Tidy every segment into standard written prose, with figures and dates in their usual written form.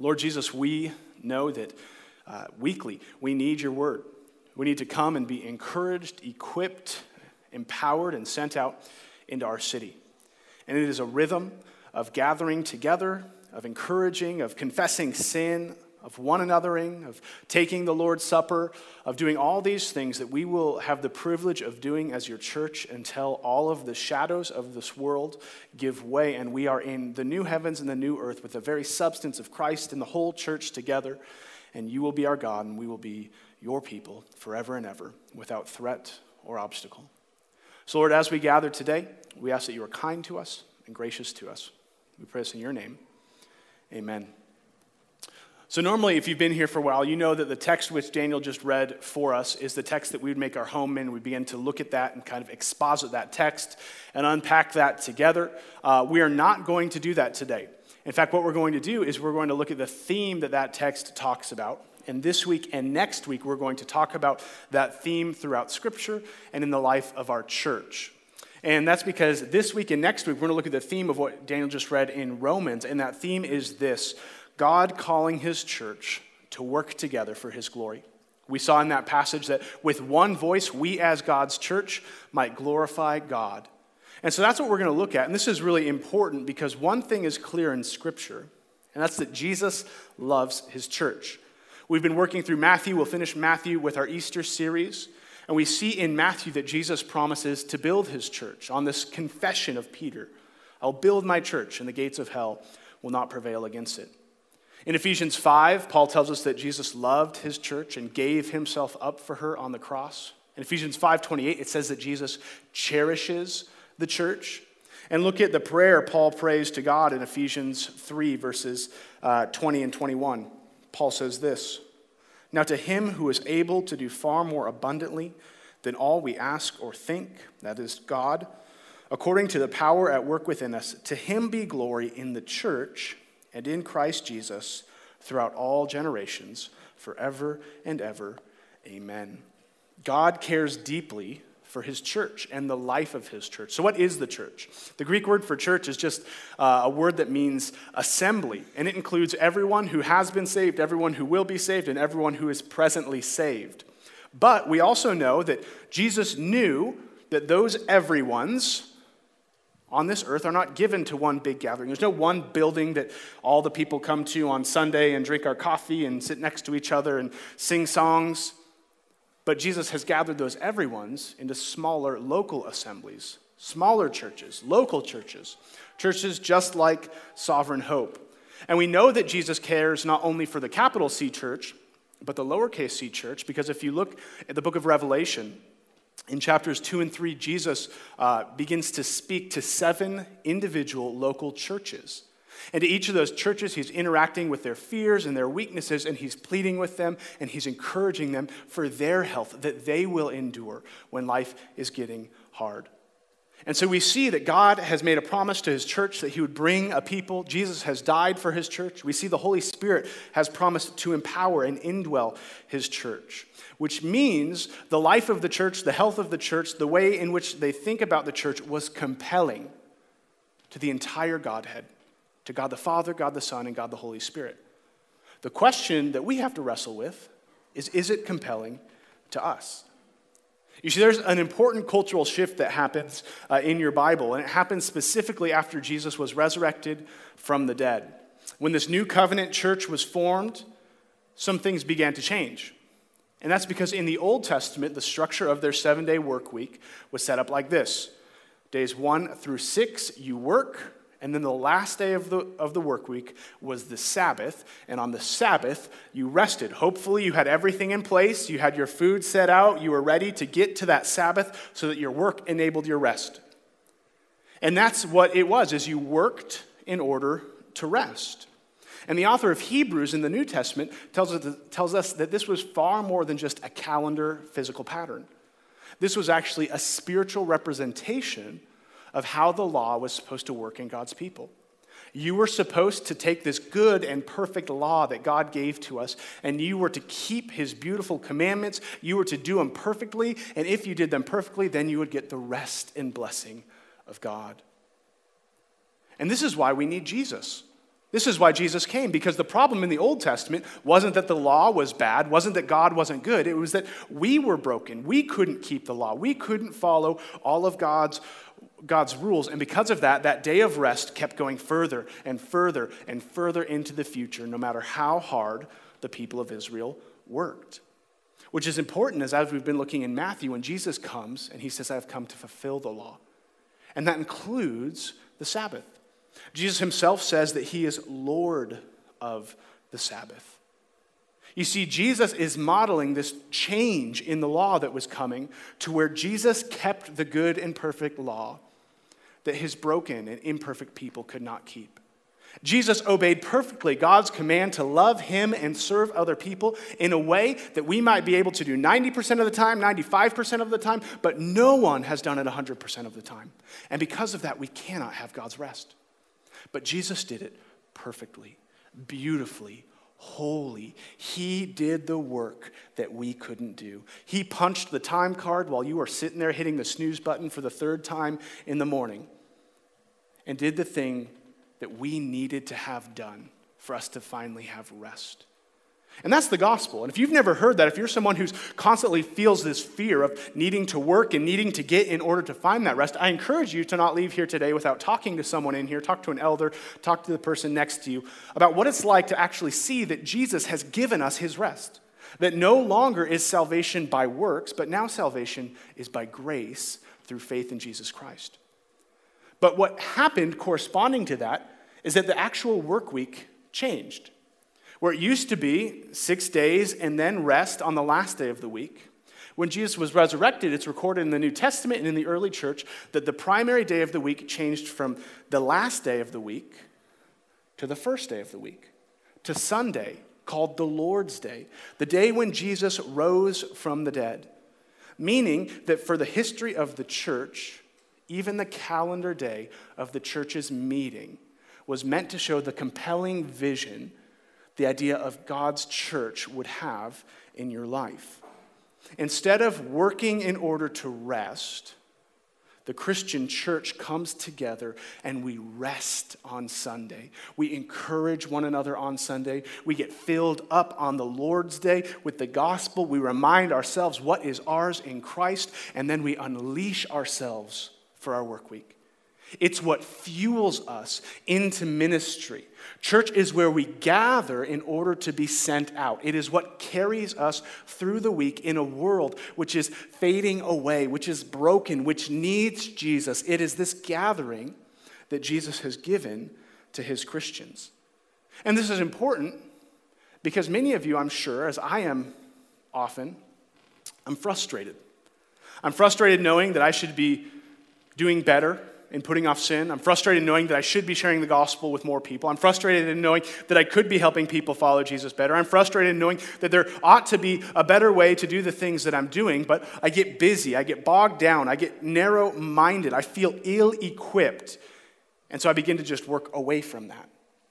Lord Jesus, we know that weekly we need your word. We need to come and be encouraged, equipped, empowered, and sent out into our city. And it is a rhythm of gathering together, of encouraging, of confessing sin, of one anothering, of taking the Lord's Supper, of doing all these things that we will have the privilege of doing as your church until all of the shadows of this world give way and we are in the new heavens and the new earth with the very substance of Christ and the whole church together. And you will be our God and we will be your people forever and ever without threat or obstacle. So Lord, as we gather today, we ask that you are kind to us and gracious to us. We pray this in your name. Amen. So normally, if you've been here for a while, you know that the text which Daniel just read for us is the text that we would make our home in. We begin to look at that and kind of exposit that text and unpack that together. We are not going to do that today. In fact, what we're going to do is we're going to look at the theme that text talks about. And this week and next week, we're going to talk about that theme throughout Scripture and in the life of our church. And that's because this week and next week, we're going to look at the theme of what Daniel just read in Romans. And that theme is this: God calling his church to work together for his glory. We saw in that passage that with one voice, we as God's church might glorify God. And so that's what we're going to look at. And this is really important because one thing is clear in Scripture, and that's that Jesus loves his church. We've been working through Matthew. We'll finish Matthew with our Easter series. And we see in Matthew that Jesus promises to build his church on this confession of Peter. I'll build my church, and the gates of hell will not prevail against it. In Ephesians 5, Paul tells us that Jesus loved his church and gave himself up for her on the cross. In Ephesians 5:28, it says that Jesus cherishes the church. And look at the prayer Paul prays to God in Ephesians 3, verses 20 and 21. Paul says this: "Now to him who is able to do far more abundantly than all we ask or think, that is God, according to the power at work within us, to him be glory in the church and in Christ Jesus throughout all generations, forever and ever. Amen." God cares deeply for his church and the life of his church. So what is the church? The Greek word for church is just a word that means assembly, and it includes everyone who has been saved, everyone who will be saved, and everyone who is presently saved. But we also know that Jesus knew that those everyones on this earth are not given to one big gathering. There's no one building that all the people come to on Sunday and drink our coffee and sit next to each other and sing songs. But Jesus has gathered those everyones into smaller local assemblies, smaller churches, local churches, churches just like Sovereign Hope. And we know that Jesus cares not only for the capital C church, but the lowercase c church, because if you look at the book of Revelation, in chapters 2 and 3, Jesus begins to speak to 7 individual local churches. And to each of those churches, he's interacting with their fears and their weaknesses, and he's pleading with them, and he's encouraging them for their health, that they will endure when life is getting hard. And so we see that God has made a promise to his church that he would bring a people. Jesus has died for his church. We see the Holy Spirit has promised to empower and indwell his church, which means the life of the church, the health of the church, the way in which they think about the church was compelling to the entire Godhead, to God the Father, God the Son, and God the Holy Spirit. The question that we have to wrestle with is it compelling to us? You see, there's an important cultural shift that happens in your Bible, and it happens specifically after Jesus was resurrected from the dead. When this new covenant church was formed, some things began to change. And that's because in the Old Testament, the structure of their 7-day work week was set up like this. Days 1 through 6, you work, and then the last day of the work week was the Sabbath, and on the Sabbath, you rested. Hopefully, you had everything in place, you had your food set out, you were ready to get to that Sabbath so that your work enabled your rest. And that's what it was, is you worked in order to rest. And the author of Hebrews in the New Testament tells us that this was far more than just a calendar physical pattern. This was actually a spiritual representation of how the law was supposed to work in God's people. You were supposed to take this good and perfect law that God gave to us, and you were to keep his beautiful commandments. You were to do them perfectly, and if you did them perfectly, then you would get the rest and blessing of God. And this is why we need Jesus. This is why Jesus came, because the problem in the Old Testament wasn't that the law was bad, wasn't that God wasn't good. It was that we were broken. We couldn't keep the law. We couldn't follow all of God's rules. And because of that, that day of rest kept going further and further and further into the future, no matter how hard the people of Israel worked. Which is important, as we've been looking in Matthew, when Jesus comes and he says, I have come to fulfill the law. And that includes the Sabbath. Jesus himself says that he is Lord of the Sabbath. You see, Jesus is modeling this change in the law that was coming to where Jesus kept the good and perfect law that his broken and imperfect people could not keep. Jesus obeyed perfectly God's command to love him and serve other people in a way that we might be able to do 90% of the time, 95% of the time, but no one has done it 100% of the time. And because of that, we cannot have God's rest. But Jesus did it perfectly, beautifully, holy. He did the work that we couldn't do. He punched the time card while you were sitting there hitting the snooze button for the third time in the morning and did the thing that we needed to have done for us to finally have rest. And that's the gospel. And if you've never heard that, if you're someone who constantly feels this fear of needing to work and needing to get in order to find that rest, I encourage you to not leave here today without talking to someone in here, talk to an elder, talk to the person next to you about what it's like to actually see that Jesus has given us his rest. That no longer is salvation by works, but now salvation is by grace through faith in Jesus Christ. But what happened corresponding to that is that the actual work week changed. Where it used to be 6 days and then rest on the last day of the week. When Jesus was resurrected, it's recorded in the New Testament and in the early church that the primary day of the week changed from the last day of the week to the first day of the week, to Sunday, called the Lord's Day, the day when Jesus rose from the dead. Meaning that for the history of the church, even the calendar day of the church's meeting was meant to show the compelling vision the idea of God's church would have in your life. Instead of working in order to rest, the Christian church comes together and we rest on Sunday. We encourage one another on Sunday. We get filled up on the Lord's Day with the gospel. We remind ourselves what is ours in Christ, and then we unleash ourselves for our work week. It's what fuels us into ministry. Church is where we gather in order to be sent out. It is what carries us through the week in a world which is fading away, which is broken, which needs Jesus. It is this gathering that Jesus has given to his Christians. And this is important because many of you, I'm sure, as I am often, I'm frustrated. I'm frustrated knowing that I should be doing better in putting off sin. I'm frustrated knowing that I should be sharing the gospel with more people. I'm frustrated in knowing that I could be helping people follow Jesus better. I'm frustrated in knowing that there ought to be a better way to do the things that I'm doing, but I get busy, I get bogged down, I get narrow-minded, I feel ill-equipped, and so I begin to just work away from that.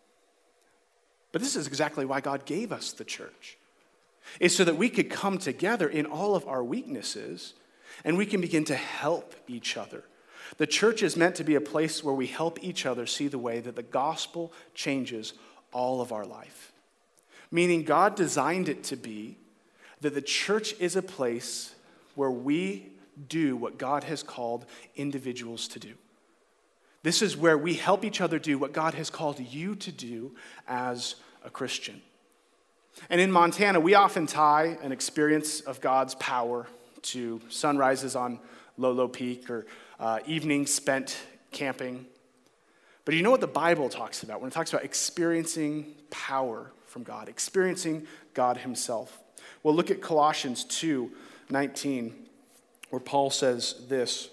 But this is exactly why God gave us the church. It's so that we could come together in all of our weaknesses, and we can begin to help each other. The church is meant to be a place where we help each other see the way that the gospel changes all of our life. Meaning God designed it to be that the church is a place where we do what God has called individuals to do. This is where we help each other do what God has called you to do as a Christian. And in Montana, we often tie an experience of God's power to sunrises on Lolo Peak or evenings spent camping. But you know what the Bible talks about when it talks about experiencing power from God, experiencing God himself? Well, look at Colossians 2:19, where Paul says this,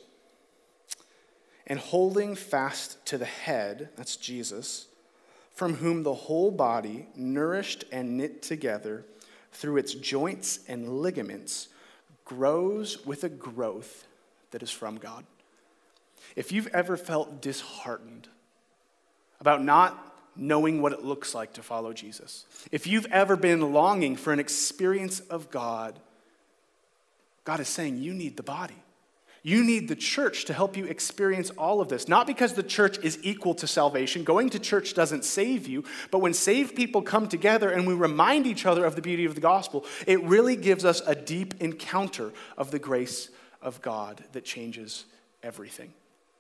"And holding fast to the head," that's Jesus, "from whom the whole body, nourished and knit together through its joints and ligaments, grows with a growth that is from God." If you've ever felt disheartened about not knowing what it looks like to follow Jesus, if you've ever been longing for an experience of God, God is saying you need the body. You need the church to help you experience all of this. Not because the church is equal to salvation. Going to church doesn't save you. But when saved people come together and we remind each other of the beauty of the gospel, it really gives us a deep encounter of the grace of God that changes everything.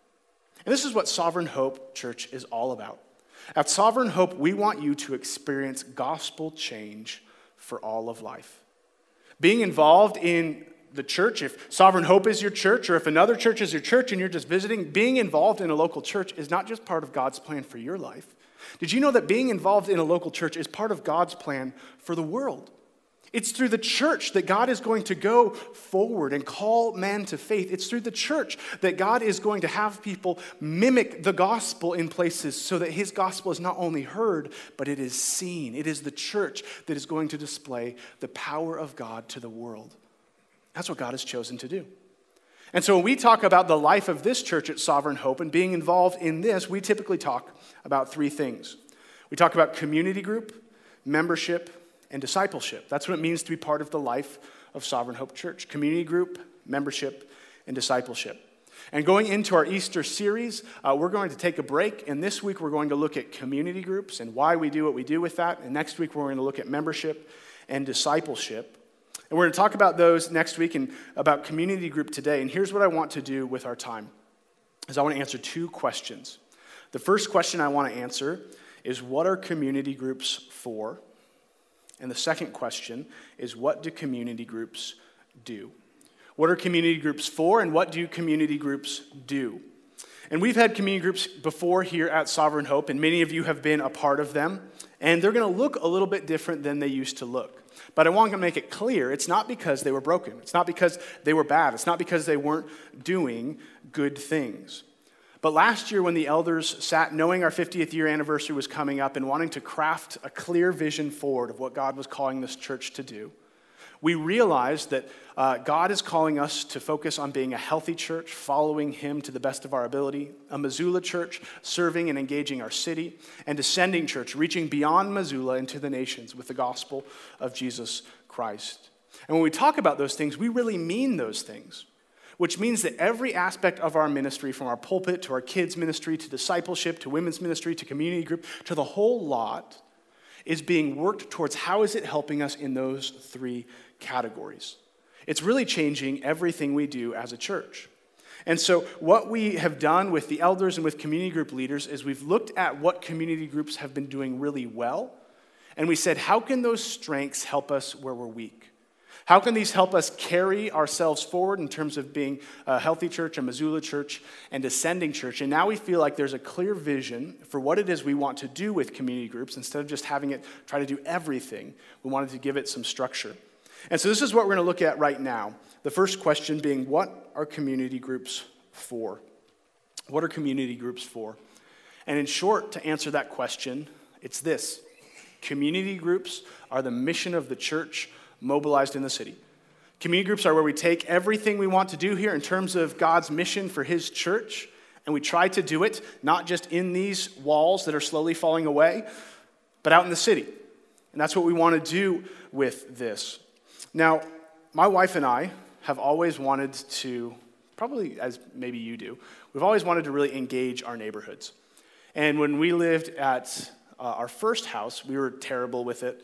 And this is what Sovereign Hope Church is all about. At Sovereign Hope, we want you to experience gospel change for all of life. Being involved in the church, if Sovereign Hope is your church, or if another church is your church and you're just visiting, being involved in a local church is not just part of God's plan for your life. Did you know that being involved in a local church is part of God's plan for the world? It's through the church that God is going to go forward and call men to faith. It's through the church that God is going to have people mimic the gospel in places so that his gospel is not only heard, but it is seen. It is the church that is going to display the power of God to the world. That's what God has chosen to do. And so when we talk about the life of this church at Sovereign Hope and being involved in this, we typically talk about three things. We talk about community group, membership, and discipleship. That's what it means to be part of the life of Sovereign Hope Church. Community group, membership, and discipleship. And going into our Easter series, we're going to take a break. And this week we're going to look at community groups and why we do what we do with that. And next week we're going to look at membership and discipleship. And we're going to talk about those next week and about community group today. And here's what I want to do with our time, is I want to answer two questions. The first question I want to answer is, what are community groups for? And the second question is, what do community groups do? What are community groups for, and what do community groups do? And we've had community groups before here at Sovereign Hope, and many of you have been a part of them. And they're going to look a little bit different than they used to look. But I want to make it clear, it's not because they were broken. It's not because they were bad. It's not because they weren't doing good things. But last year when the elders sat, knowing our 50th year anniversary was coming up and wanting to craft a clear vision forward of what God was calling this church to do, we realized that God is calling us to focus on being a healthy church, following him to the best of our ability, a Missoula church, serving and engaging our city, and descending church, reaching beyond Missoula into the nations with the gospel of Jesus Christ. And when we talk about those things, we really mean those things. Which means that every aspect of our ministry, from our pulpit to our kids' ministry to discipleship to women's ministry to community group to the whole lot, is being worked towards how is it helping us in those three categories. It's really changing everything we do as a church. And so what we have done with the elders and with community group leaders is we've looked at what community groups have been doing really well, and we said, how can those strengths help us where we're weak? How can these help us carry ourselves forward in terms of being a healthy church, a Missoula church, and descending church? And now we feel like there's a clear vision for what it is we want to do with community groups. Instead of just having it try to do everything, we wanted to give it some structure. And so this is what we're going to look at right now. The first question being, what are community groups for? What are community groups for? And in short, to answer that question, it's this. Community groups are the mission of the church mobilized in the city. Community groups are where we take everything we want to do here in terms of God's mission for his church, and we try to do it not just in these walls that are slowly falling away, but out in the city. And that's what we want to do with this. Now, my wife and I have always wanted to, probably as maybe you do, we've always wanted to really engage our neighborhoods. And when we lived at our first house, we were terrible with it.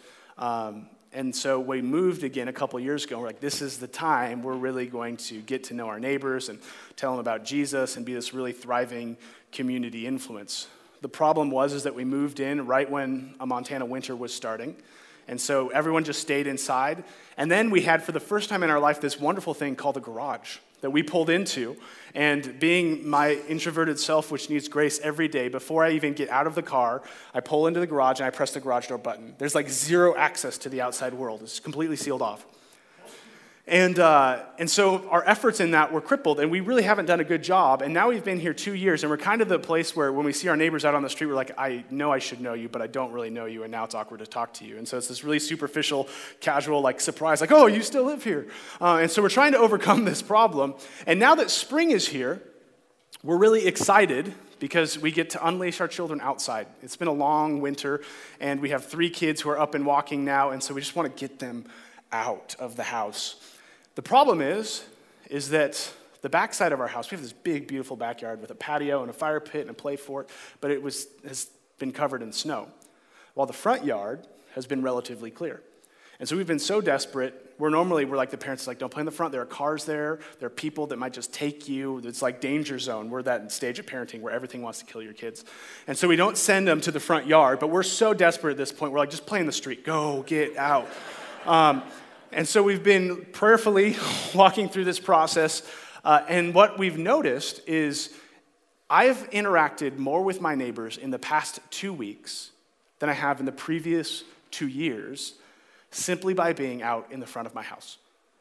And so we moved again a couple years ago. We're like, this is the time we're really going to get to know our neighbors and tell them about Jesus and be this really thriving community influence. The problem was that we moved in right when a Montana winter was starting. And so everyone just stayed inside. And then we had, for the first time in our life, this wonderful thing called a garage that we pulled into. And being my introverted self, which needs grace every day, before I even get out of the car, I pull into the garage and I press the garage door button. There's like zero access to the outside world. It's completely sealed off. And so our efforts in that were crippled, and we really haven't done a good job. And now we've been here 2 years, and we're kind of the place where when we see our neighbors out on the street, we're like, I know I should know you, but I don't really know you, and now it's awkward to talk to you. And so it's this really superficial, casual, like surprise, like, oh, you still live here. And so we're trying to overcome this problem. And now that spring is here, we're really excited because we get to unleash our children outside. It's been a long winter, and we have 3 kids who are up and walking now, and so we just want to get them out of the house. The problem is that the backside of our house, we have this big, beautiful backyard with a patio and a fire pit and a play fort, but has been covered in snow, while the front yard has been relatively clear. And so we've been so desperate. We're like the parents, like, don't play in the front. There are cars there. There are people that might just take you. It's like danger zone. We're that stage of parenting where everything wants to kill your kids. And so we don't send them to the front yard, but we're so desperate at this point. We're like, just play in the street. Go, get out. And so we've been prayerfully walking through this process. And what we've noticed is I've interacted more with my neighbors in the past 2 weeks than I have in the previous 2 years, simply by being out in the front of my house.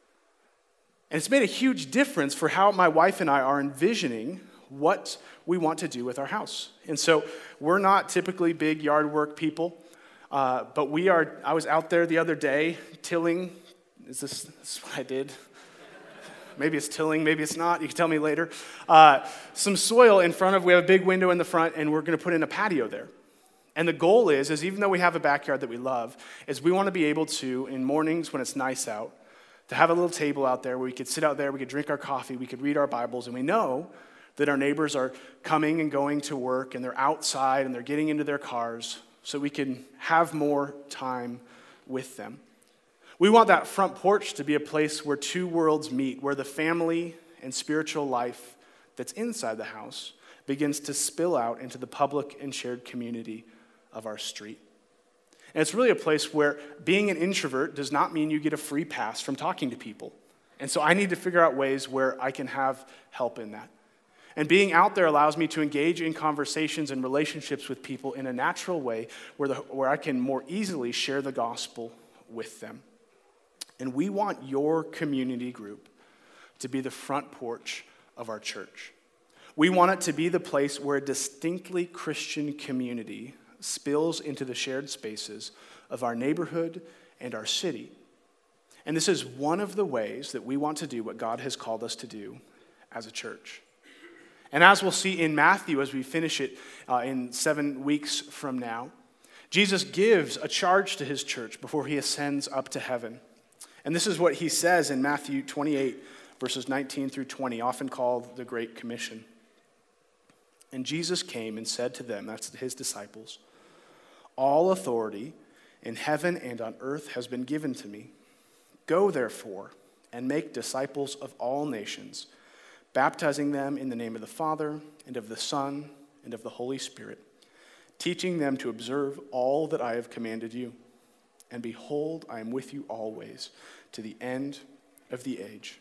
And it's made a huge difference for how my wife and I are envisioning what we want to do with our house. And so we're not typically big yard work people, but we are. I was out there the other day tilling. Is this what I did? Maybe it's tilling, maybe it's not. You can tell me later. Some soil in front of, we have a big window in the front, and we're going to put in a patio there. And the goal is even though we have a backyard that we love, is we want to be able to, in mornings when it's nice out, to have a little table out there where we could sit out there, we could drink our coffee, we could read our Bibles, and we know that our neighbors are coming and going to work, and they're outside, and they're getting into their cars, so we can have more time with them. We want that front porch to be a place where two worlds meet, where the family and spiritual life that's inside the house begins to spill out into the public and shared community of our street. And it's really a place where being an introvert does not mean you get a free pass from talking to people. And so I need to figure out ways where I can have help in that. And being out there allows me to engage in conversations and relationships with people in a natural way where I can more easily share the gospel with them. And we want your community group to be the front porch of our church. We want it to be the place where a distinctly Christian community spills into the shared spaces of our neighborhood and our city. And this is one of the ways that we want to do what God has called us to do as a church. And as we'll see in Matthew as we finish it in 7 weeks from now, Jesus gives a charge to his church before he ascends up to heaven. And this is what he says in Matthew 28, verses 19 through 20, often called the Great Commission. And Jesus came and said to them, that's his disciples, "All authority in heaven and on earth has been given to me. Go, therefore, and make disciples of all nations, baptizing them in the name of the Father and of the Son and of the Holy Spirit, teaching them to observe all that I have commanded you. And behold, I am with you always to the end of the age."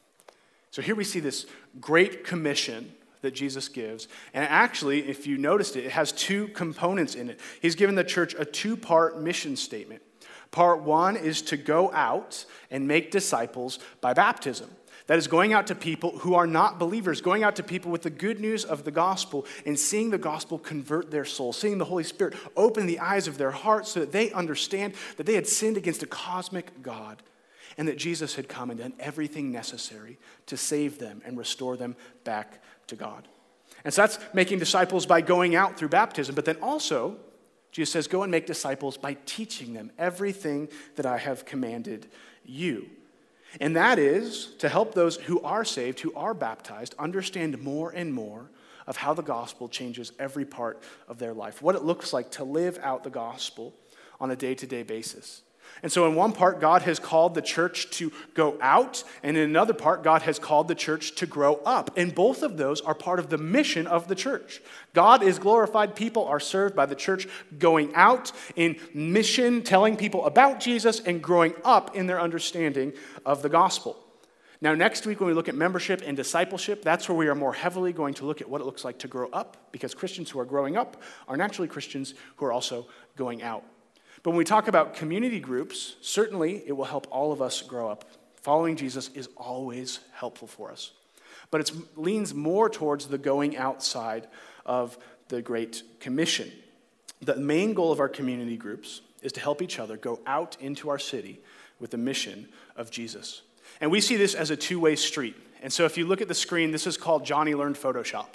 So here we see this great commission that Jesus gives. And actually, if you noticed it, it has two components in it. He's given the church a two-part mission statement. Part one is to go out and make disciples by baptism. That is going out to people who are not believers, going out to people with the good news of the gospel and seeing the gospel convert their soul, seeing the Holy Spirit open the eyes of their hearts so that they understand that they had sinned against a cosmic God and that Jesus had come and done everything necessary to save them and restore them back to God. And so that's making disciples by going out through baptism, but then also Jesus says, go and make disciples by teaching them everything that I have commanded you. And that is to help those who are saved, who are baptized, understand more and more of how the gospel changes every part of their life, what it looks like to live out the gospel on a day-to-day basis. And so in one part, God has called the church to go out, and in another part, God has called the church to grow up. And both of those are part of the mission of the church. God is glorified, people are served by the church going out in mission, telling people about Jesus, and growing up in their understanding of the gospel. Now, next week when we look at membership and discipleship, that's where we are more heavily going to look at what it looks like to grow up, because Christians who are growing up are naturally Christians who are also going out. But when we talk about community groups, certainly it will help all of us grow up. Following Jesus is always helpful for us. But it leans more towards the going outside of the Great Commission. The main goal of our community groups is to help each other go out into our city with the mission of Jesus. And we see this as a two-way street. And so if you look at the screen, this is called Johnny Learned Photoshop.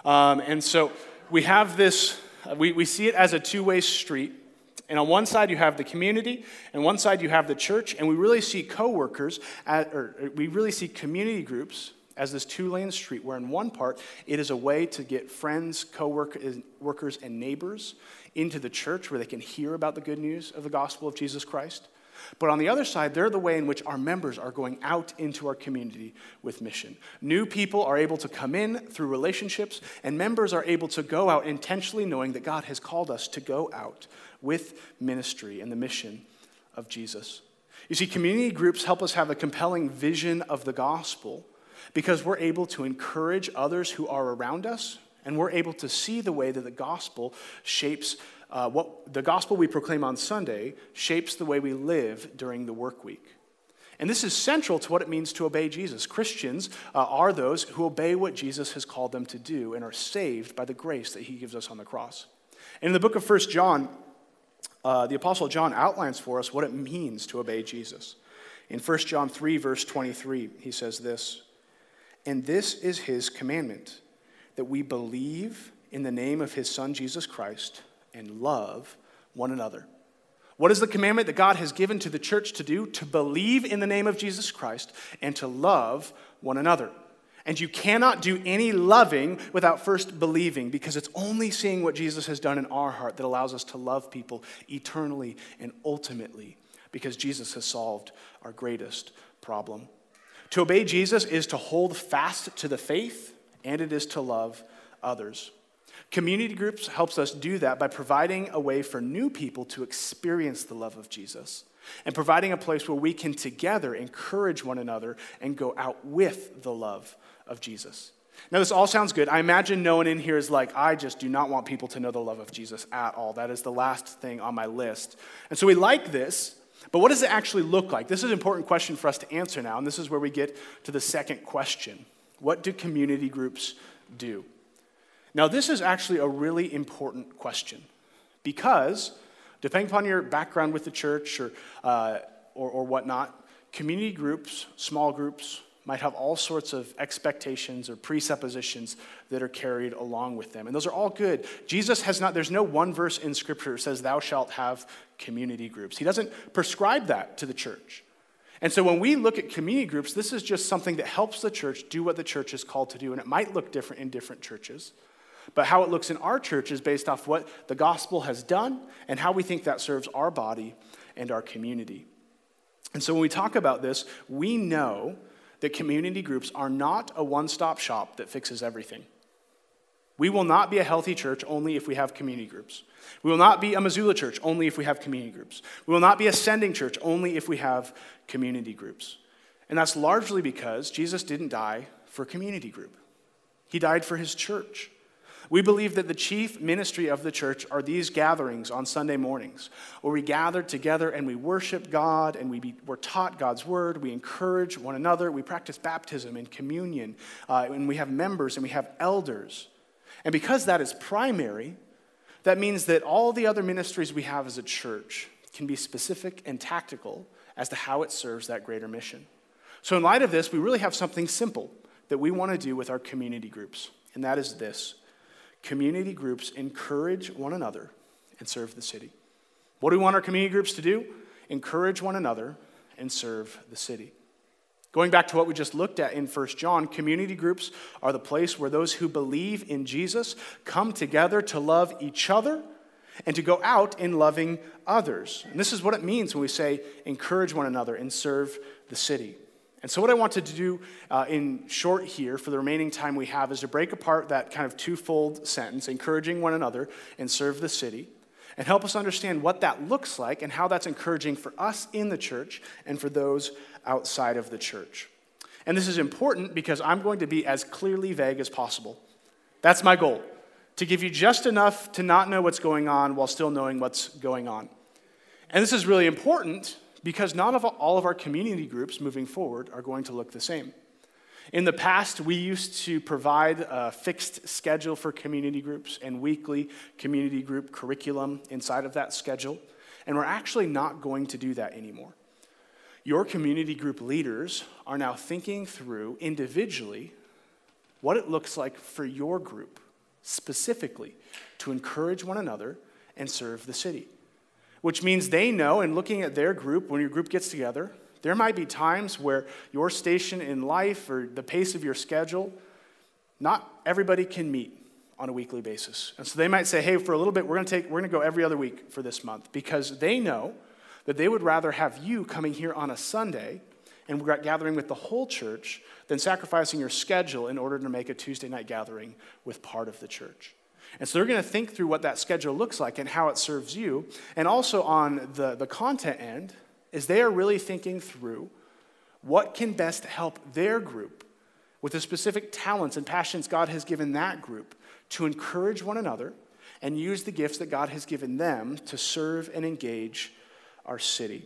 And so we have this, we see it as a two-way street. And on one side, you have the community, and one side, you have the church, and we really see we really see community groups as this two-lane street where in one part it is a way to get friends, co-workers, and neighbors into the church where they can hear about the good news of the gospel of Jesus Christ. But on the other side, they're the way in which our members are going out into our community with mission. New people are able to come in through relationships, and members are able to go out intentionally knowing that God has called us to go out with ministry and the mission of Jesus. You see, community groups help us have a compelling vision of the gospel because we're able to encourage others who are around us, and we're able to see the way that the gospel shapes what the gospel we proclaim on Sunday shapes the way we live during the work week. And this is central to what it means to obey Jesus. Christians are those who obey what Jesus has called them to do and are saved by the grace that he gives us on the cross. And in the book of 1 John, the Apostle John outlines for us what it means to obey Jesus. In 1 John 3, verse 23, he says this, "And this is his commandment, that we believe in the name of his Son, Jesus Christ, and love one another." What is the commandment that God has given to the church to do? To believe in the name of Jesus Christ and to love one another. And you cannot do any loving without first believing, because it's only seeing what Jesus has done in our heart that allows us to love people eternally and ultimately, because Jesus has solved our greatest problem. To obey Jesus is to hold fast to the faith, and it is to love others. Community groups helps us do that by providing a way for new people to experience the love of Jesus and providing a place where we can together encourage one another and go out with the love of Jesus. Now, this all sounds good. I imagine no one in here is like, I just do not want people to know the love of Jesus at all. That is the last thing on my list. And so we like this, but what does it actually look like? This is an important question for us to answer now, and this is where we get to the second question. What do community groups do? Now, this is actually a really important question because, depending upon your background with the church or whatnot, community groups, small groups, might have all sorts of expectations or presuppositions that are carried along with them. And those are all good. Jesus has not, there's no one verse in Scripture that says, "Thou shalt have community groups." He doesn't prescribe that to the church. And so when we look at community groups, this is just something that helps the church do what the church is called to do. And it might look different in different churches. But how it looks in our church is based off what the gospel has done and how we think that serves our body and our community. And so when we talk about this, we know that community groups are not a one-stop shop that fixes everything. We will not be a healthy church only if we have community groups. We will not be a Missoula church only if we have community groups. We will not be a sending church only if we have community groups. And that's largely because Jesus didn't die for a community group. He died for his church. We believe that the chief ministry of the church are these gatherings on Sunday mornings, where we gather together and we worship God and we're taught God's word, we encourage one another, we practice baptism and communion, and we have members and we have elders. And because that is primary, that means that all the other ministries we have as a church can be specific and tactical as to how it serves that greater mission. So in light of this, we really have something simple that we want to do with our community groups, and that is this. Community groups encourage one another and serve the city. What do we want our community groups to do? Encourage one another and serve the city. Going back to what we just looked at in 1 John, community groups are the place where those who believe in Jesus come together to love each other and to go out in loving others. And this is what it means when we say encourage one another and serve the city. And so what I wanted to do in short here for the remaining time we have is to break apart that kind of twofold sentence, encouraging one another and serve the city, and help us understand what that looks like and how that's encouraging for us in the church and for those outside of the church. And this is important because I'm going to be as clearly vague as possible. That's my goal, to give you just enough to not know what's going on while still knowing what's going on. And this is really important because not all of our community groups moving forward are going to look the same. In the past, we used to provide a fixed schedule for community groups and weekly community group curriculum inside of that schedule, and we're actually not going to do that anymore. Your community group leaders are now thinking through individually what it looks like for your group, specifically to encourage one another and serve the city. Which means they know, and looking at their group, when your group gets together, There might be times where your station in life or the pace of your schedule, not everybody can meet on a weekly basis. And so they might say, hey, for a little bit, we're going to go every other week for this month, because they know that they would rather have you coming here on a Sunday and gathering with the whole church than sacrificing your schedule in order to make a Tuesday night gathering with part of the church. And so they're going to think through what that schedule looks like and how it serves you. And also on the content end, is they are really thinking through what can best help their group with the specific talents and passions God has given that group to encourage one another and use the gifts that God has given them to serve and engage our city.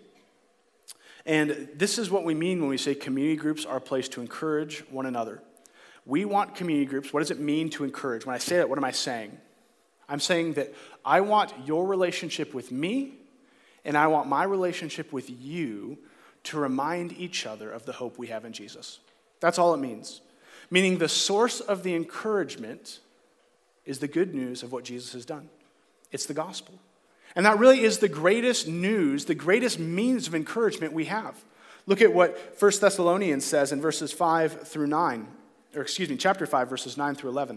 And this is what we mean when we say community groups are a place to encourage one another. We want community groups. What does it mean to encourage? When I say that, what am I saying? I'm saying that I want your relationship with me, and I want my relationship with you to remind each other of the hope we have in Jesus. That's all it means. Meaning the source of the encouragement is the good news of what Jesus has done. It's the gospel. And that really is the greatest news, the greatest means of encouragement we have. Look at what 1 Thessalonians says in verses 5 through 9. Chapter 5, verses 9 through 11.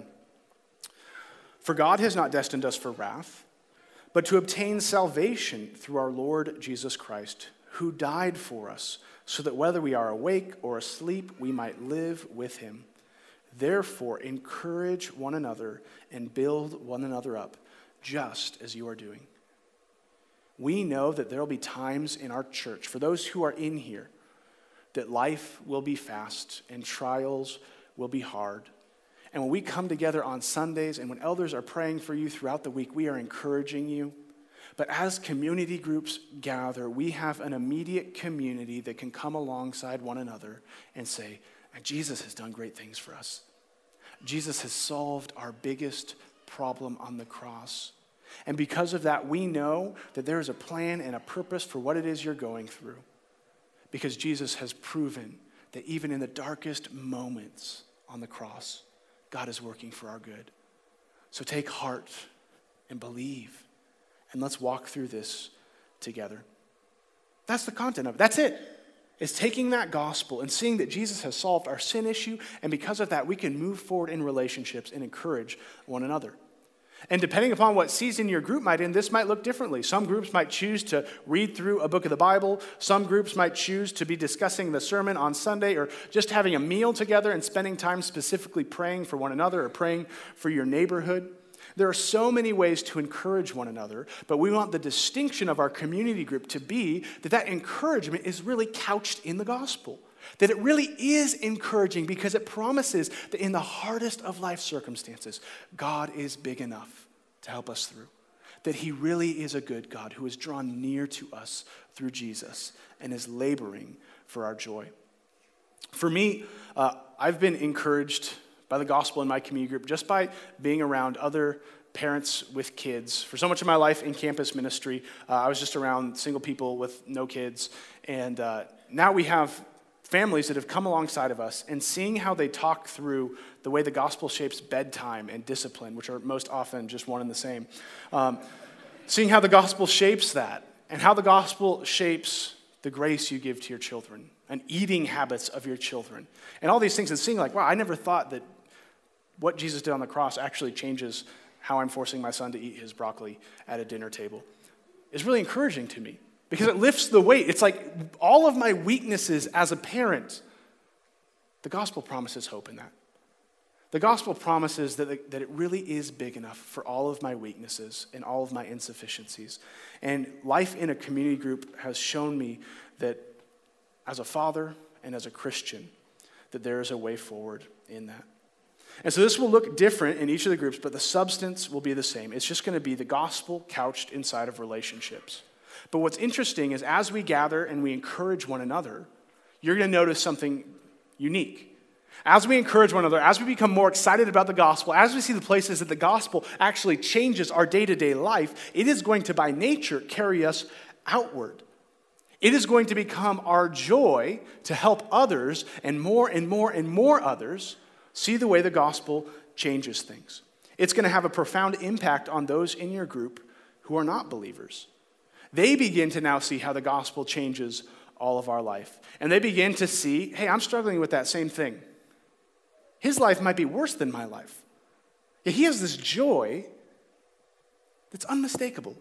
For God has not destined us for wrath, but to obtain salvation through our Lord Jesus Christ, who died for us, so that whether we are awake or asleep, we might live with him. Therefore, encourage one another and build one another up, just as you are doing. We know that there will be times in our church, for those who are in here, that life will be fast and trials will be hard. And when we come together on Sundays and when elders are praying for you throughout the week, we are encouraging you. But as community groups gather, we have an immediate community that can come alongside one another and say, Jesus has done great things for us. Jesus has solved our biggest problem on the cross. And because of that, we know that there is a plan and a purpose for what it is you're going through. Because Jesus has proven that even in the darkest moments on the cross, God is working for our good. So take heart and believe, and let's walk through this together. That's the content of it. That's it. It's taking that gospel and seeing that Jesus has solved our sin issue, and because of that, we can move forward in relationships and encourage one another. And depending upon what season your group might in, this might look differently. Some groups might choose to read through a book of the Bible. Some groups might choose to be discussing the sermon on Sunday, or just having a meal together and spending time specifically praying for one another or praying for your neighborhood. There are so many ways to encourage one another, but we want the distinction of our community group to be that encouragement is really couched in the gospel. That it really is encouraging because it promises that in the hardest of life circumstances, God is big enough to help us through. That he really is a good God who is drawn near to us through Jesus and is laboring for our joy. For me, I've been encouraged by the gospel in my community group just by being around other parents with kids. For so much of my life in campus ministry, I was just around single people with no kids. And now we have families that have come alongside of us, and seeing how they talk through the way the gospel shapes bedtime and discipline, which are most often just one and the same. Seeing how the gospel shapes that, and how the gospel shapes the grace you give to your children, and eating habits of your children, and all these things, and seeing like, wow, I never thought that what Jesus did on the cross actually changes how I'm forcing my son to eat his broccoli at a dinner table. It's really encouraging to me. Because it lifts the weight. It's like all of my weaknesses as a parent, the gospel promises hope in that. The gospel promises that it really is big enough for all of my weaknesses and all of my insufficiencies. And life in a community group has shown me that as a father and as a Christian, that there is a way forward in that. And so this will look different in each of the groups, but the substance will be the same. It's just going to be the gospel couched inside of relationships. But what's interesting is as we gather and we encourage one another, you're going to notice something unique. As we encourage one another, as we become more excited about the gospel, as we see the places that the gospel actually changes our day-to-day life, it is going to, by nature, carry us outward. It is going to become our joy to help others, and more and more and more others, see the way the gospel changes things. It's going to have a profound impact on those in your group who are not believers. They begin to now see how the gospel changes all of our life. And they begin to see, hey, I'm struggling with that same thing. His life might be worse than my life. Yet he has this joy that's unmistakable.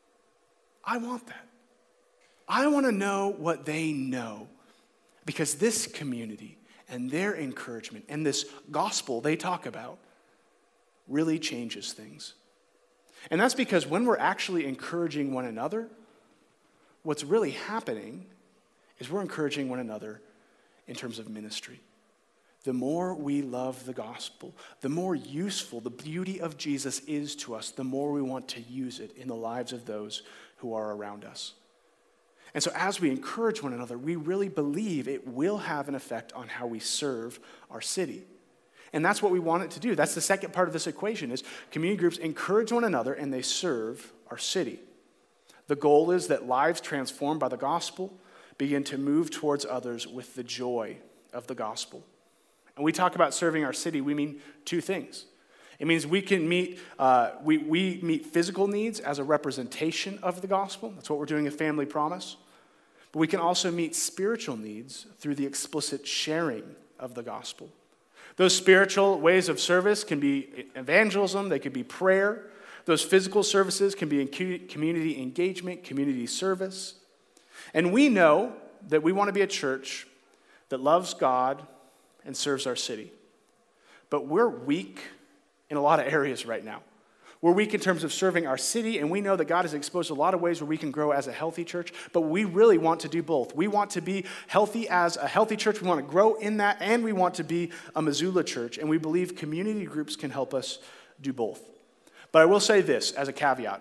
I want that. I want to know what they know, because this community and their encouragement and this gospel they talk about really changes things. And that's because when we're actually encouraging one another, what's really happening is we're encouraging one another in terms of ministry. The more we love the gospel, the more useful the beauty of Jesus is to us, the more we want to use it in the lives of those who are around us. And so as we encourage one another, we really believe it will have an effect on how we serve our city. And that's what we want it to do. That's the second part of this equation, is community groups encourage one another and they serve our city. The goal is that lives transformed by the gospel begin to move towards others with the joy of the gospel. And we talk about serving our city, we mean two things. It means we can meet, we meet physical needs as a representation of the gospel. That's what we're doing at Family Promise. But we can also meet spiritual needs through the explicit sharing of the gospel. Those spiritual ways of service can be evangelism, they could be prayer. Those physical services can be in community engagement, community service. And we know that we want to be a church that loves God and serves our city. But we're weak in a lot of areas right now. We're weak in terms of serving our city, and we know that God has exposed a lot of ways where we can grow as a healthy church, but we really want to do both. We want to be healthy as a healthy church, we want to grow in that, and we want to be a Missoula church, and we believe community groups can help us do both. But I will say this as a caveat.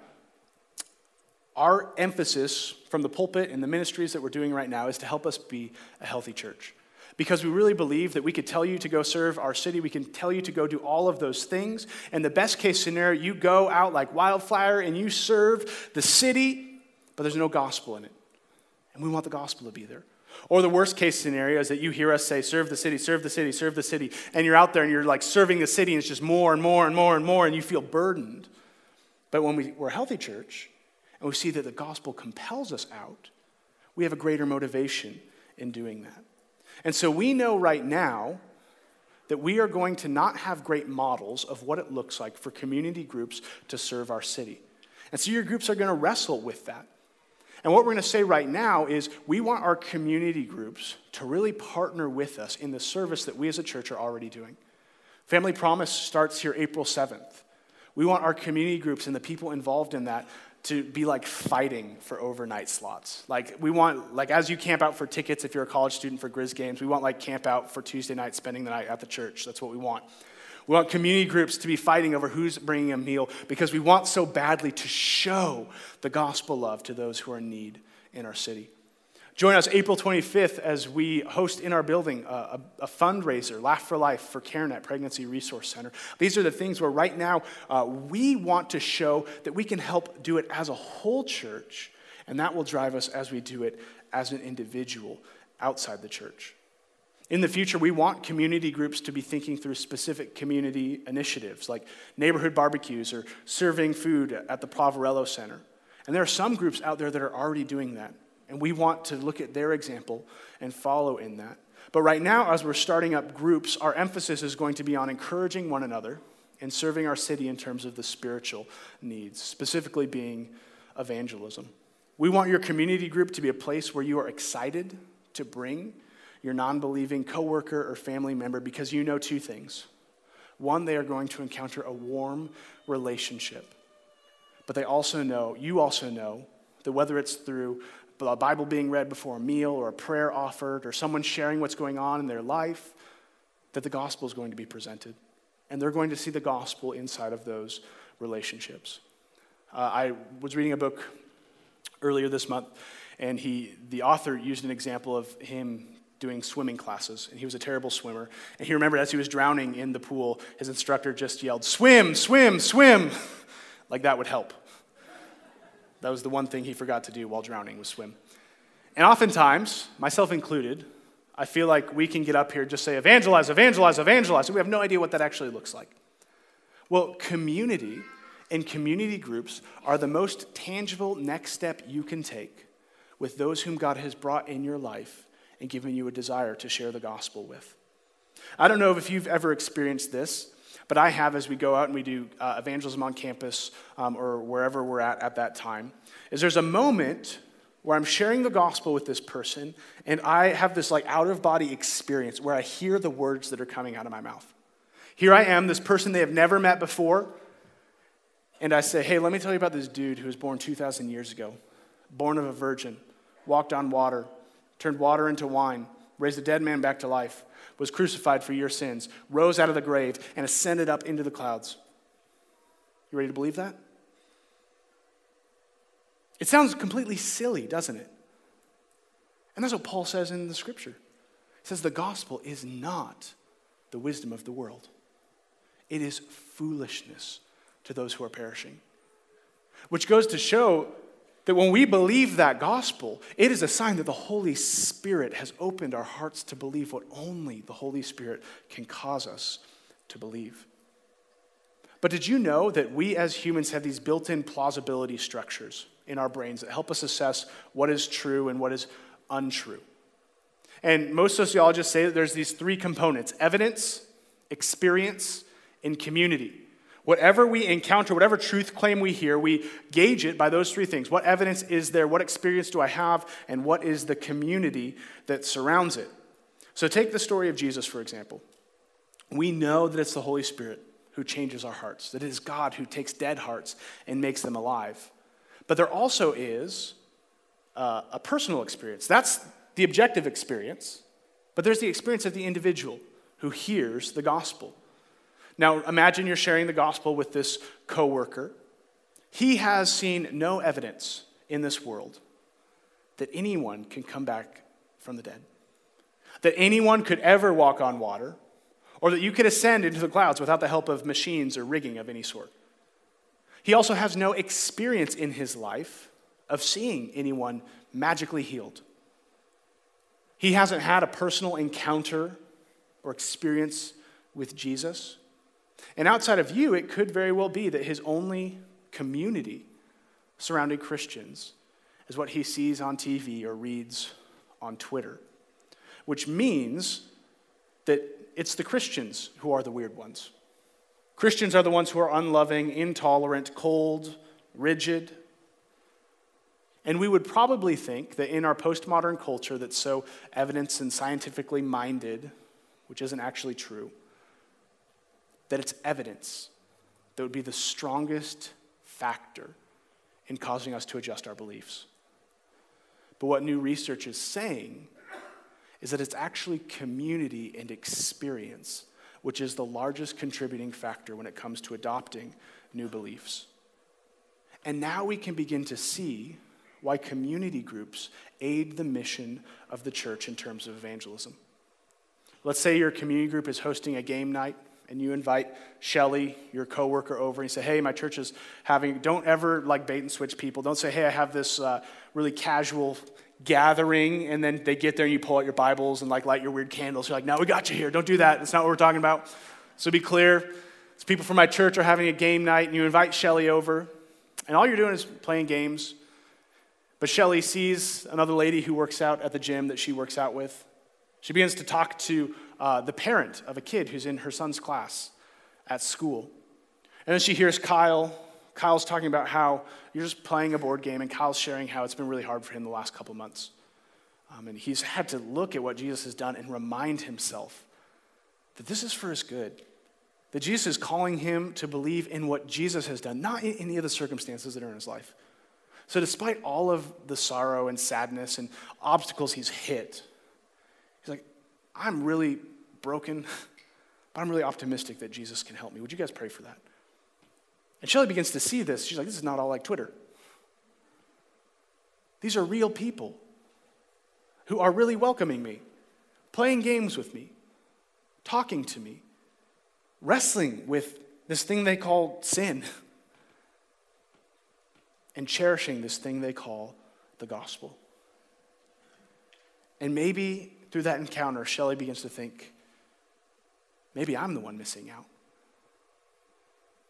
Our emphasis from the pulpit and the ministries that we're doing right now is to help us be a healthy church. Because we really believe that we could tell you to go serve our city, we can tell you to go do all of those things, and the best case scenario, you go out like wildfire and you serve the city, but there's no gospel in it. And we want the gospel to be there. Or the worst case scenario is that you hear us say, serve the city, serve the city, serve the city, and you're out there and you're like serving the city and it's just more and more and more and more and you feel burdened. But when we're a healthy church and we see that the gospel compels us out, we have a greater motivation in doing that. And so we know right now that we are going to not have great models of what it looks like for community groups to serve our city. And so your groups are going to wrestle with that. And what we're going to say right now is we want our community groups to really partner with us in the service that we as a church are already doing. Family Promise starts here April 7th. We want our community groups and the people involved in that to be like fighting for overnight slots. Like we want, like as you camp out for tickets if you're a college student for Grizz games, we want like camp out for Tuesday night, spending the night at the church. That's what we want. We want community groups to be fighting over who's bringing a meal because we want so badly to show the gospel love to those who are in need in our city. Join us April 25th as we host in our building a fundraiser, Laugh for Life, for CareNet, Pregnancy Resource Center. These are the things where right now we want to show that we can help do it as a whole church, and that will drive us as we do it as an individual outside the church. In the future, we want community groups to be thinking through specific community initiatives like neighborhood barbecues or serving food at the Proverello Center. And there are some groups out there that are already doing that. And we want to look at their example and follow in that. But right now, as we're starting up groups, our emphasis is going to be on encouraging one another and serving our city in terms of the spiritual needs, specifically being evangelism. We want your community group to be a place where you are excited to bring your non-believing coworker or family member because you know two things. One, they are going to encounter a warm relationship. But you also know that whether it's through a Bible being read before a meal or a prayer offered or someone sharing what's going on in their life, that the gospel is going to be presented. And they're going to see the gospel inside of those relationships. I was reading a book earlier this month, and the author used an example of him doing swimming classes, and he was a terrible swimmer. And he remembered as he was drowning in the pool, his instructor just yelled, "Swim, swim, swim!" Like that would help. That was the one thing he forgot to do while drowning, was swim. And oftentimes, myself included, I feel like we can get up here and just say, evangelize, evangelize, evangelize, and we have no idea what that actually looks like. Well, community and community groups are the most tangible next step you can take with those whom God has brought in your life and given you a desire to share the gospel with. I don't know if you've ever experienced this, but I have as we go out and we do evangelism on campus or wherever we're at that time, is there's a moment where I'm sharing the gospel with this person and I have this like out-of-body experience where I hear the words that are coming out of my mouth. Here I am, this person they have never met before, and I say, hey, let me tell you about this dude who was born 2,000 years ago, born of a virgin, walked on water, turned water into wine, raised a dead man back to life, was crucified for your sins, rose out of the grave, and ascended up into the clouds. You ready to believe that? It sounds completely silly, doesn't it? And that's what Paul says in the scripture. He says the gospel is not the wisdom of the world. It is foolishness to those who are perishing. Which goes to show that when we believe that gospel, it is a sign that the Holy Spirit has opened our hearts to believe what only the Holy Spirit can cause us to believe. But did you know that we as humans have these built-in plausibility structures in our brains that help us assess what is true and what is untrue? And most sociologists say that there's these three components: evidence, experience, and community. Whatever we encounter, whatever truth claim we hear, we gauge it by those three things. What evidence is there? What experience do I have? And what is the community that surrounds it? So take the story of Jesus, for example. We know that it's the Holy Spirit who changes our hearts, that it is God who takes dead hearts and makes them alive. But there also is a personal experience. That's the objective experience. But there's the experience of the individual who hears the gospel. Now, imagine you're sharing the gospel with this coworker. He has seen no evidence in this world that anyone can come back from the dead, that anyone could ever walk on water, or that you could ascend into the clouds without the help of machines or rigging of any sort. He also has no experience in his life of seeing anyone magically healed. He hasn't had a personal encounter or experience with Jesus. And outside of you, it could very well be that his only community surrounding Christians is what he sees on TV or reads on Twitter, which means that it's the Christians who are the weird ones. Christians are the ones who are unloving, intolerant, cold, rigid. And we would probably think that in our postmodern culture that's so evidence and scientifically minded, which isn't actually true, that it's evidence that would be the strongest factor in causing us to adjust our beliefs. But what new research is saying is that it's actually community and experience which is the largest contributing factor when it comes to adopting new beliefs. And now we can begin to see why community groups aid the mission of the church in terms of evangelism. Let's say your community group is hosting a game night, and you invite Shelly, your coworker, over, and you say, hey, my church is having, don't ever like bait and switch people. Don't say, hey, I have this really casual gathering, and then they get there and you pull out your Bibles and like light your weird candles. You're like, no, we got you here. Don't do that. That's not what we're talking about. So be clear. It's people from my church are having a game night, and you invite Shelly over, and all you're doing is playing games. But Shelly sees another lady who works out at the gym that she works out with. She begins to talk to the parent of a kid who's in her son's class at school. And then she hears Kyle. Kyle's talking about how you're just playing a board game, and Kyle's sharing how it's been really hard for him the last couple months. And he's had to look at what Jesus has done and remind himself that this is for his good. That Jesus is calling him to believe in what Jesus has done, not in any of the circumstances that are in his life. So despite all of the sorrow and sadness and obstacles he's hit, he's like, I'm really broken, but I'm really optimistic that Jesus can help me. Would you guys pray for that? And Shelly begins to see this. She's like, this is not all like Twitter. These are real people who are really welcoming me, playing games with me, talking to me, wrestling with this thing they call sin, and cherishing this thing they call the gospel. And maybe through that encounter, Shelly begins to think, maybe I'm the one missing out.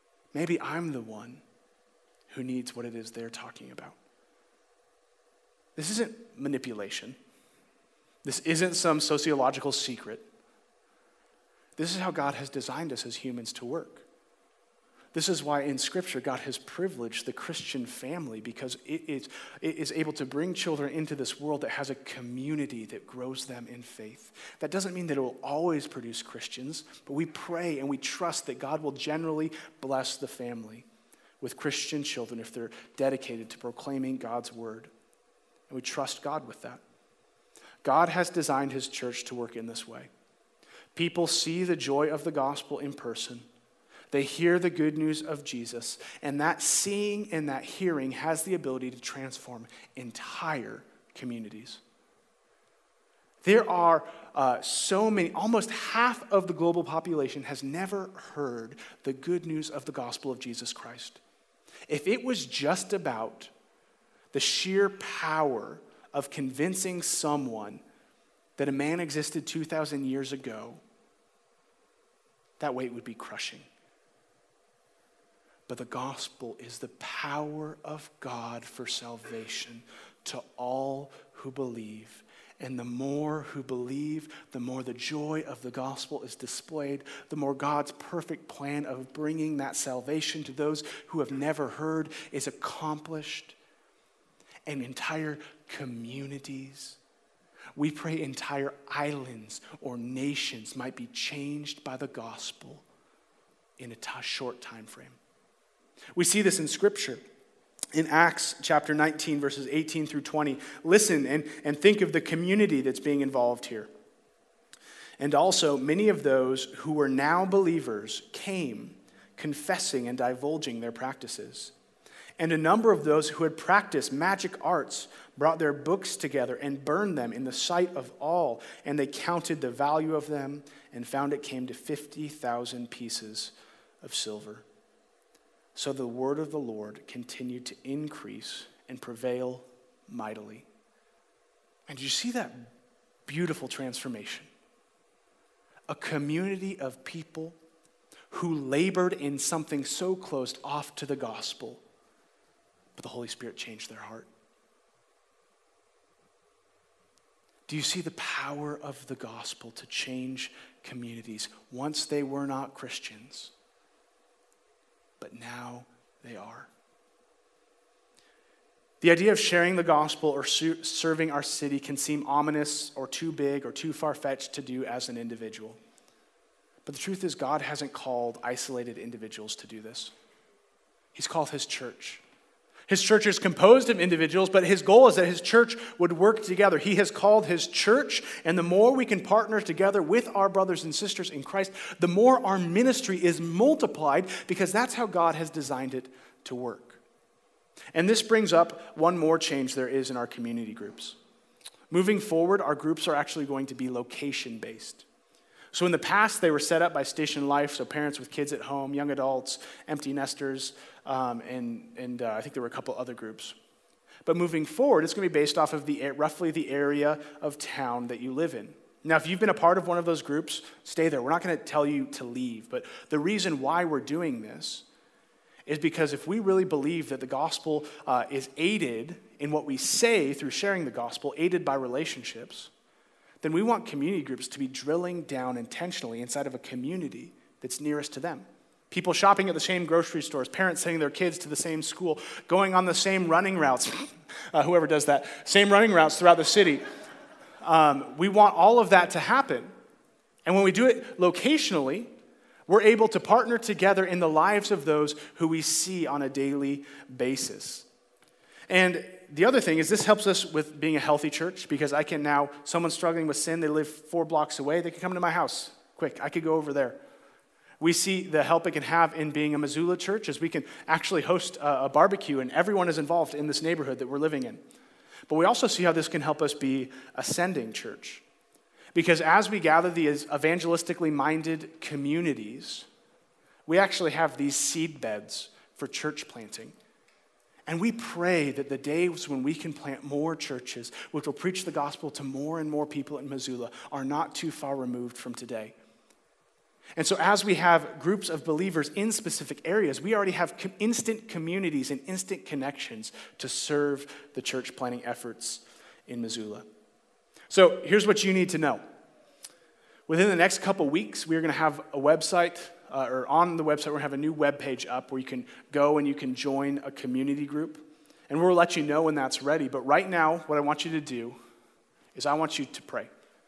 Maybe I'm the one who needs what it is they're talking about. This isn't manipulation. This isn't some sociological secret. This is how God has designed us as humans to work. This is why in Scripture God has privileged the Christian family, because it is able to bring children into this world that has a community that grows them in faith. That doesn't mean that it will always produce Christians, but we pray and we trust that God will generally bless the family with Christian children if they're dedicated to proclaiming God's word. And we trust God with that. God has designed his church to work in this way. People see the joy of the gospel in person. They hear the good news of Jesus, and that seeing and that hearing has the ability to transform entire communities. There are so many, almost half of the global population has never heard the good news of the gospel of Jesus Christ. If it was just about the sheer power of convincing someone that a man existed 2,000 years ago, that weight would be crushing. But the gospel is the power of God for salvation to all who believe. And the more who believe, the more the joy of the gospel is displayed, the more God's perfect plan of bringing that salvation to those who have never heard is accomplished. And entire communities, we pray entire islands or nations might be changed by the gospel in a short time frame. We see this in Scripture. In Acts chapter 19, verses 18 through 20. Listen and think of the community that's being involved here. And also, many of those who were now believers came, confessing and divulging their practices. And a number of those who had practiced magic arts brought their books together and burned them in the sight of all. And they counted the value of them and found it came to 50,000 pieces of silver. So the word of the Lord continued to increase and prevail mightily. And did you see that beautiful transformation? A community of people who labored in something so closed off to the gospel, but the Holy Spirit changed their heart. Do you see the power of the gospel to change communities? Once they were not Christians, but now they are. The idea of sharing the gospel or serving our city can seem ominous or too big or too far-fetched to do as an individual. But the truth is, God hasn't called isolated individuals to do this. He's called his church. His church is composed of individuals, but his goal is that his church would work together. He has called his church, and the more we can partner together with our brothers and sisters in Christ, the more our ministry is multiplied, because that's how God has designed it to work. And this brings up one more change there is in our community groups. Moving forward, our groups are actually going to be location-based. So in the past, they were set up by Station Life, so parents with kids at home, young adults, empty nesters, and I think there were a couple other groups. But moving forward, it's going to be based off of roughly the area of town that you live in. Now, if you've been a part of one of those groups, stay there. We're not going to tell you to leave, but the reason why we're doing this is because if we really believe that the gospel is aided in what we say through sharing the gospel, aided by relationships, then we want community groups to be drilling down intentionally inside of a community that's nearest to them. People shopping at the same grocery stores, parents sending their kids to the same school, going on the same running routes, whoever does that, same running routes throughout the city. We want all of that to happen. And when we do it locationally, we're able to partner together in the lives of those who we see on a daily basis. And the other thing is this helps us with being a healthy church, because I can now, someone struggling with sin, they live 4 blocks away, they can come to my house. Quick, I could go over there. We see the help it can have in being a Missoula church, as we can actually host a barbecue and everyone is involved in this neighborhood that we're living in. But we also see how this can help us be a sending church. Because as we gather these evangelistically minded communities, we actually have these seed beds for church planting. And we pray that the days when we can plant more churches, which will preach the gospel to more and more people in Missoula, are not too far removed from today. And so as we have groups of believers in specific areas, we already have instant communities and instant connections to serve the church planting efforts in Missoula. So here's what you need to know. Within the next couple weeks, we're going to have a website, or on the website, we're going to have a new web page up where you can go and you can join a community group. And we'll let you know when that's ready. But right now, what I want you to do is I want you to pray.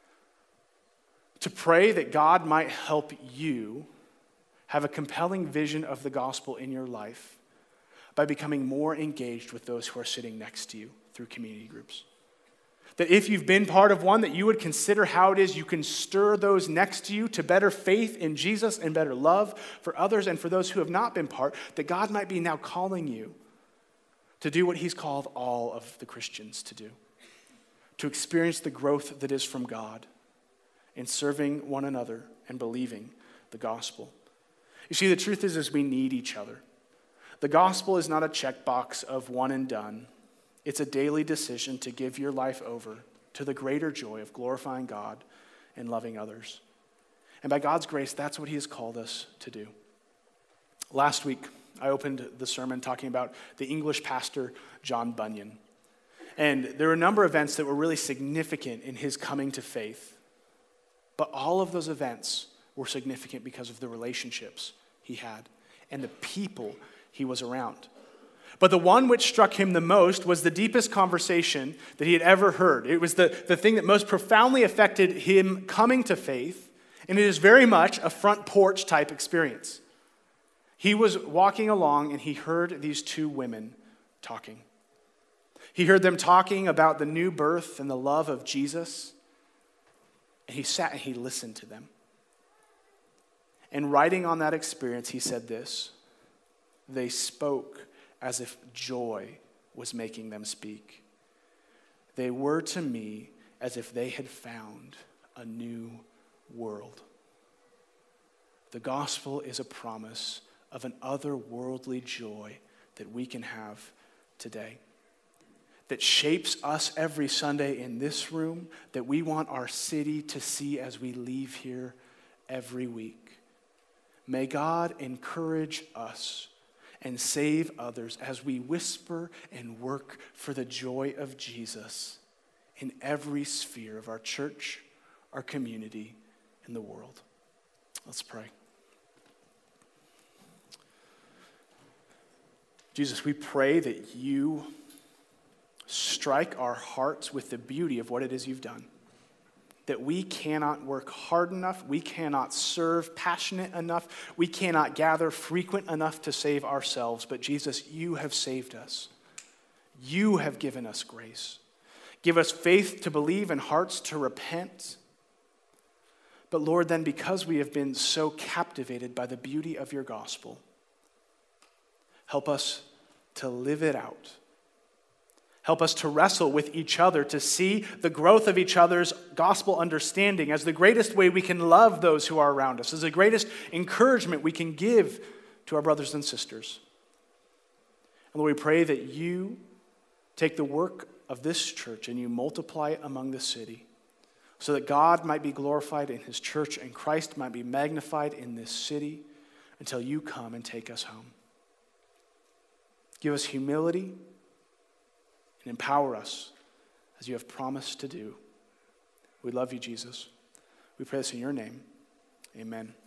To pray that God might help you have a compelling vision of the gospel in your life by becoming more engaged with those who are sitting next to you through community groups. That if you've been part of one, that you would consider how it is you can stir those next to you to better faith in Jesus and better love for others, and for those who have not been part, that God might be now calling you to do what he's called all of the Christians to do, to experience the growth that is from God in serving one another and believing the gospel. You see, the truth is we need each other. The gospel is not a checkbox of one and done. It's a daily decision to give your life over to the greater joy of glorifying God and loving others. And by God's grace, that's what he has called us to do. Last week, I opened the sermon talking about the English pastor, John Bunyan. And there were a number of events that were really significant in his coming to faith. But all of those events were significant because of the relationships he had and the people he was around. But the one which struck him the most was the deepest conversation that he had ever heard. It was the thing that most profoundly affected him coming to faith, and it is very much a front porch type experience. He was walking along and he heard these two women talking. He heard them talking about the new birth and the love of Jesus, and he sat and he listened to them. And writing on that experience, he said this: they spoke as if joy was making them speak. They were to me as if they had found a new world. The gospel is a promise of an otherworldly joy that we can have today, that shapes us every Sunday in this room, that we want our city to see as we leave here every week. May God encourage us and save others as we whisper and work for the joy of Jesus in every sphere of our church, our community, and the world. Let's pray. Jesus, we pray that you strike our hearts with the beauty of what it is you've done. That we cannot work hard enough, we cannot serve passionate enough, we cannot gather frequent enough to save ourselves. But Jesus, you have saved us. You have given us grace. Give us faith to believe and hearts to repent. But Lord, then because we have been so captivated by the beauty of your gospel, help us to live it out. Help us to wrestle with each other, to see the growth of each other's gospel understanding as the greatest way we can love those who are around us, as the greatest encouragement we can give to our brothers and sisters. And Lord, we pray that you take the work of this church and you multiply it among the city so that God might be glorified in his church and Christ might be magnified in this city until you come and take us home. Give us humility and empower us as you have promised to do. We love you, Jesus. We pray this in your name. Amen.